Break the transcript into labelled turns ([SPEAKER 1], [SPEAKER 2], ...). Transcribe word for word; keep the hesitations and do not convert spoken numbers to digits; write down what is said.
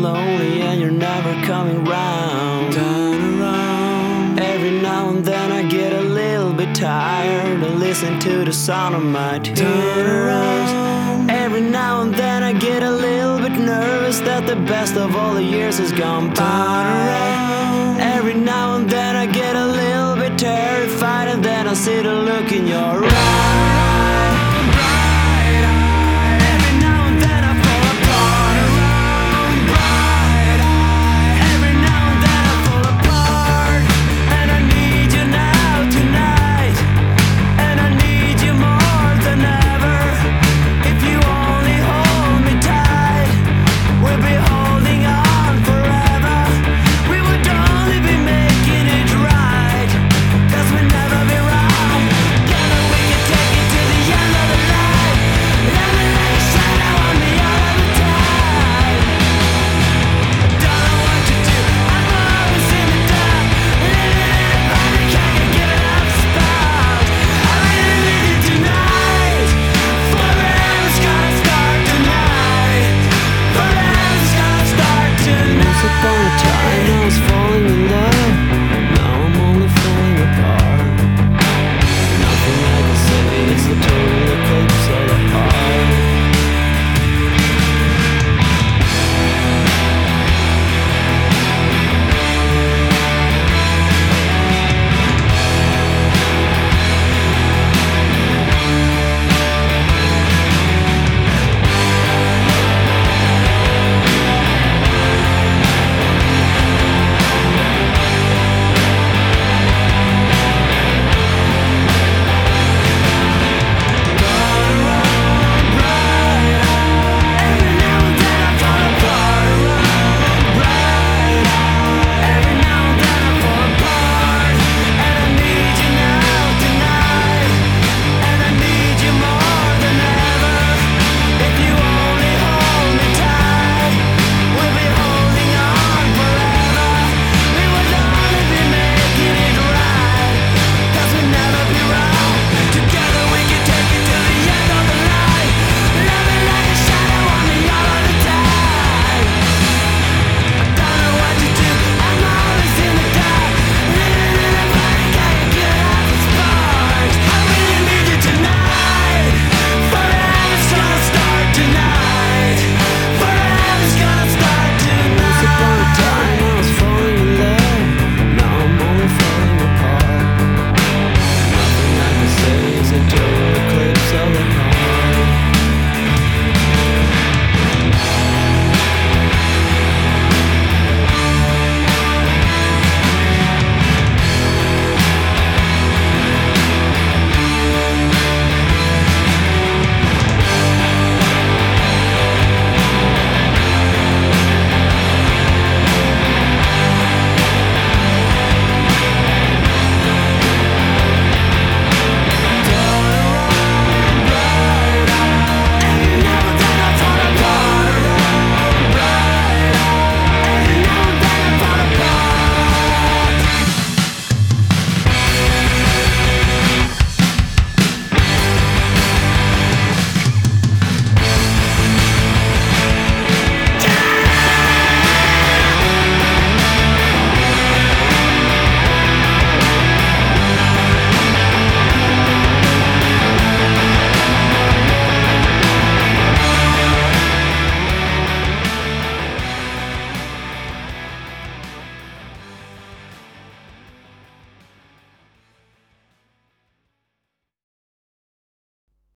[SPEAKER 1] lonely and you're never coming round.
[SPEAKER 2] Turn around.
[SPEAKER 1] Every now and then I get a little bit tired to listen to the sound of my tears.
[SPEAKER 2] Turn around.
[SPEAKER 1] Every now and then I get a little bit nervous that the best of all the years has gone by. Every now and then I get a little bit terrified, and then I see the look in your eyes.